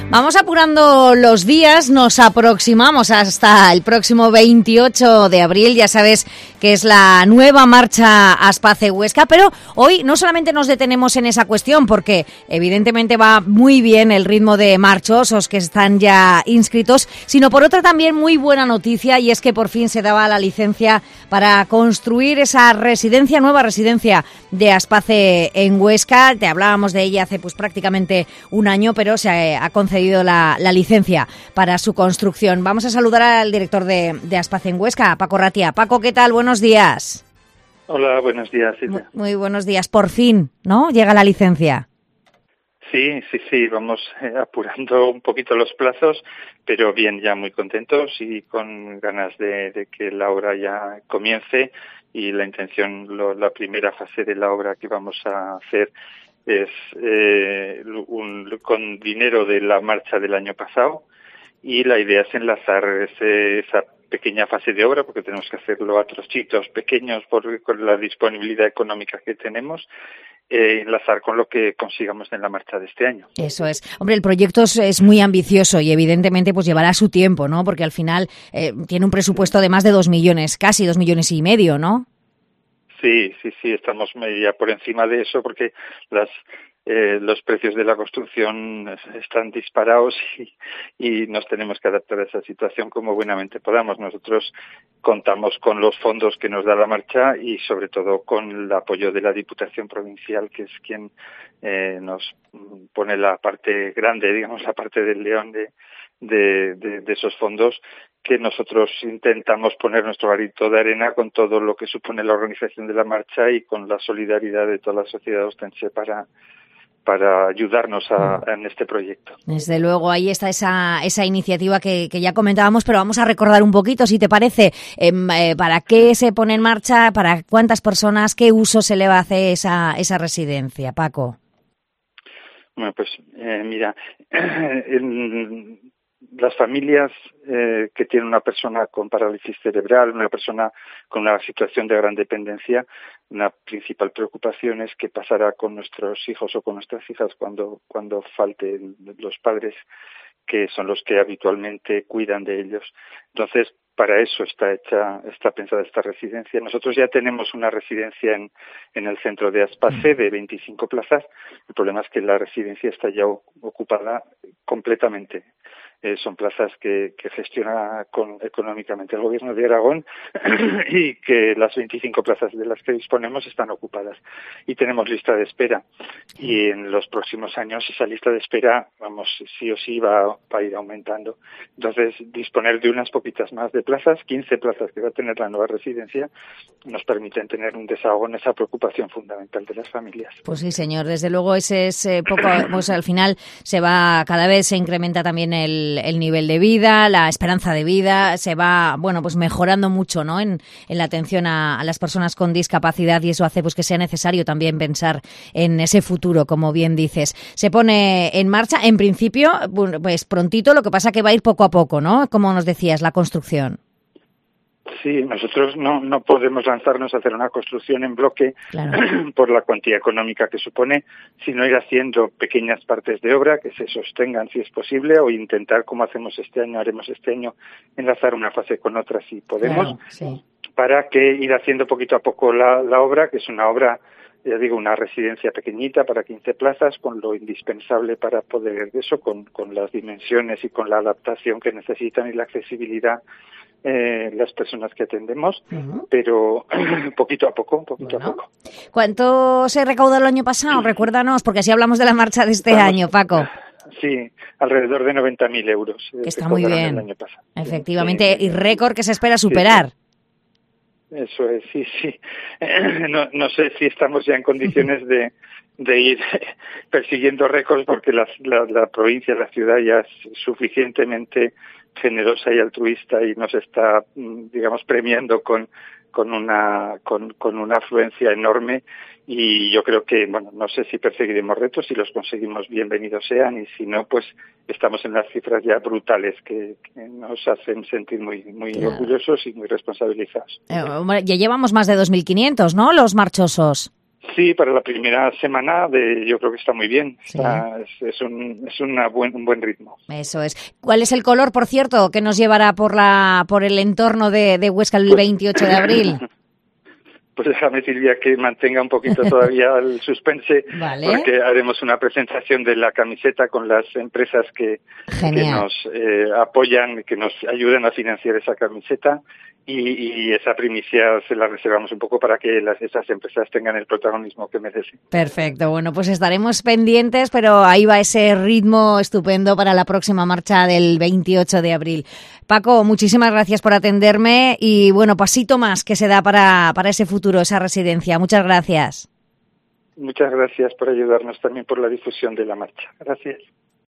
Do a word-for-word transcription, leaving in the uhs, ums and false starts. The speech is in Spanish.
Vamos apurando los días, nos aproximamos hasta el próximo veintiocho de abril, ya sabes que es la nueva marcha Aspace-Huesca, pero hoy no solamente nos detenemos en esa cuestión, porque evidentemente va muy bien el ritmo de marchosos que están ya inscritos, sino por otra también muy buena noticia, y es que por fin se daba la licencia para construir esa residencia, nueva residencia de Aspace en Huesca. Te hablábamos de ella hace pues prácticamente un año, pero se ha concedido La, la licencia para su construcción. Vamos a saludar al director de, de Aspace en Huesca, Paco Ratia. Paco, ¿qué tal? Buenos días. Hola, buenos días, Silvia. Muy, muy buenos días. Por fin, ¿no? Llega la licencia. Sí, sí, sí, vamos eh, apurando un poquito los plazos, pero bien, ya muy contentos y con ganas de, de que la obra ya comience, y la intención, lo, la primera fase de la obra que vamos a hacer es eh, un, con dinero de la marcha del año pasado, y la idea es enlazar ese, esa pequeña fase de obra, porque tenemos que hacerlo a trocitos pequeños por, con la disponibilidad económica que tenemos, eh, enlazar con lo que consigamos en la marcha de este año. Eso es. Hombre, el proyecto es, es muy ambicioso y evidentemente pues llevará su tiempo, ¿no? Porque al final eh, tiene un presupuesto de más de dos millones, casi dos millones y medio, ¿no? Sí, sí, sí, estamos ya por encima de eso, porque las eh, los precios de la construcción están disparados y, y nos tenemos que adaptar a esa situación como buenamente podamos. Nosotros contamos con los fondos que nos da la marcha y sobre todo con el apoyo de la Diputación Provincial, que es quien eh, nos pone la parte grande, digamos, la parte del león de, de, de, de esos fondos, que nosotros intentamos poner nuestro granito de arena con todo lo que supone la organización de la marcha y con la solidaridad de toda la sociedad ostense para para ayudarnos a, a, en este proyecto. Desde luego, ahí está esa esa iniciativa que, que ya comentábamos, pero vamos a recordar un poquito, si te parece, eh, eh, para qué se pone en marcha, para cuántas personas, qué uso se le va a hacer esa esa residencia, Paco. Bueno, pues eh, mira, en, las familias eh, que tienen una persona con parálisis cerebral, una persona con una situación de gran dependencia, una principal preocupación es qué pasará con nuestros hijos o con nuestras hijas cuando cuando falten los padres, que son los que habitualmente cuidan de ellos. Entonces, para eso está hecha, está pensada esta residencia. Nosotros ya tenemos una residencia en, en el centro de Aspace de veinticinco plazas. El problema es que la residencia está ya ocupada completamente. Eh, son plazas que, que gestiona con, económicamente el Gobierno de Aragón y que las veinticinco plazas de las que disponemos están ocupadas. Y tenemos lista de espera. Y en los próximos años esa lista de espera, vamos, sí o sí va, va a ir aumentando. Entonces, disponer de unas poquitas más de plazas, quince plazas que va a tener la nueva residencia, nos permiten tener un desahogo en esa preocupación fundamental de las familias. Pues sí, señor. Desde luego ese es eh, poco, pues al final se va, cada vez se incrementa también el el nivel de vida, la esperanza de vida, se va, bueno, pues mejorando mucho, ¿no? En, en la atención a, a las personas con discapacidad, y eso hace pues que sea necesario también pensar en ese futuro, como bien dices. Se pone en marcha, en principio, pues prontito, lo que pasa que va a ir poco a poco, ¿no? Como nos decías, la construcción. Sí, nosotros no, no podemos lanzarnos a hacer una construcción en bloque, claro, por la cuantía económica que supone, sino ir haciendo pequeñas partes de obra que se sostengan si es posible, o intentar, como hacemos este año, haremos este año, enlazar una fase con otra si podemos, claro, sí, para que ir haciendo poquito a poco la, la obra, que es una obra, ya digo, una residencia pequeñita para quince plazas, con lo indispensable para poder eso, con, con las dimensiones y con la adaptación que necesitan y la accesibilidad eh, las personas que atendemos, uh-huh, pero poquito a poco, poquito bueno. a poco. ¿Cuánto se recaudó el año pasado? Recuérdanos, porque así hablamos de la marcha de este Vamos. año, Paco. Sí, alrededor de noventa mil euros. Que está muy bien, el año pasado. Efectivamente, sí, y récord que se espera superar. Sí, sí. Eso es, sí, sí. No, no sé si estamos ya en condiciones de, de ir persiguiendo récords, porque la, la, la provincia, la ciudad ya es suficientemente generosa y altruista y nos está, digamos, premiando con con una con, con una afluencia enorme, y yo creo que, bueno, no sé si perseguiremos retos, si los conseguimos bienvenidos sean, y si no, pues estamos en las cifras ya brutales que, que nos hacen sentir muy muy claro. orgullosos y muy responsabilizados. Eh, ya llevamos más de dos mil quinientos, ¿no?, los marchosos. Sí, para la primera semana de, yo creo que está muy bien. Sí. Está, es, es, un, es una buen, un buen ritmo. Eso es. ¿Cuál es el color, por cierto, que nos llevará por la por el entorno de, de Huesca el Pues, veintiocho de abril? Pues déjame, Silvia, que mantenga un poquito todavía el suspense, Vale. porque haremos una presentación de la camiseta con las empresas que, que nos eh, apoyan, que nos ayudan a financiar esa camiseta, y, y esa primicia se la reservamos un poco para que las, esas empresas tengan el protagonismo que merecen. Perfecto, bueno, pues estaremos pendientes, pero ahí va ese ritmo estupendo para la próxima marcha del veintiocho de abril. Paco, muchísimas gracias por atenderme y, bueno, pasito más que se da para, para ese futuro, esa residencia. Muchas gracias. Muchas gracias por ayudarnos también por la difusión de la marcha. Gracias.